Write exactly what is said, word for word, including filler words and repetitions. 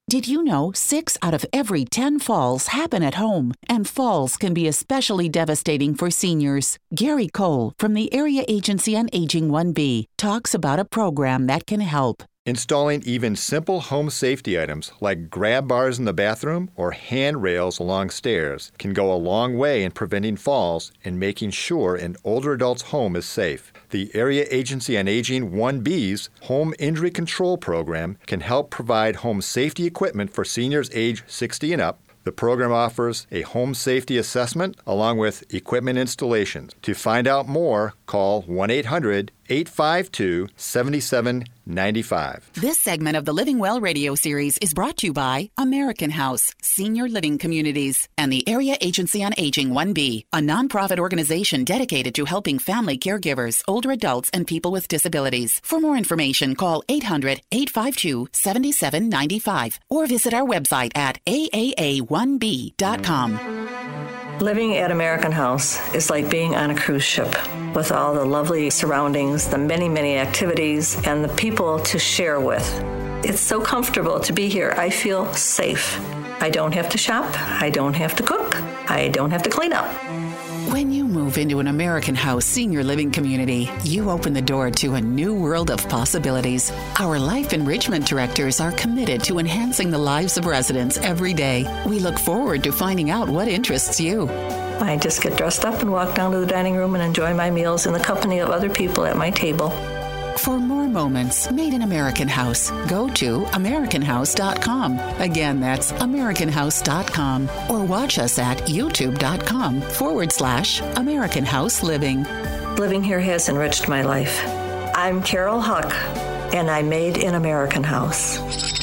Did you know six out of every ten falls happen at home, and falls can be especially devastating for seniors? Gary Cole from the Area Agency on Aging one B talks about a program that can help. Installing even simple home safety items like grab bars in the bathroom or handrails along stairs can go a long way in preventing falls and making sure an older adult's home is safe. The Area Agency on Aging one B's Home Injury Control Program can help provide home safety equipment for seniors age sixty and up. The program offers a home safety assessment along with equipment installations. To find out more, call one eight hundred, eight five two, seven seven nine five. This segment of the Living Well radio series is brought to you by American House Senior Living Communities and the Area Agency on Aging one B, a nonprofit organization dedicated to helping family caregivers, older adults, and people with disabilities. For more information, call eight hundred, eight five two, seven seven nine five or visit our website at A A A one B dot com. Living at American House is like being on a cruise ship with all the lovely surroundings, the many, many activities, and the people to share with. It's so comfortable to be here. I feel safe. I don't have to shop. I don't have to cook. I don't have to clean up. When you move into an American House Senior Living community, you open the door to a new world of possibilities. Our life enrichment directors are committed to enhancing the lives of residents every day. We look forward to finding out what interests you. I just get dressed up and walk down to the dining room and enjoy my meals in the company of other people at my table. For more moments made in American House, go to American House dot com. Again, that's American House dot com. Or watch us at YouTube.com forward slash American House Living. Living here has enriched my life. I'm Carol Huck, and I made an American House.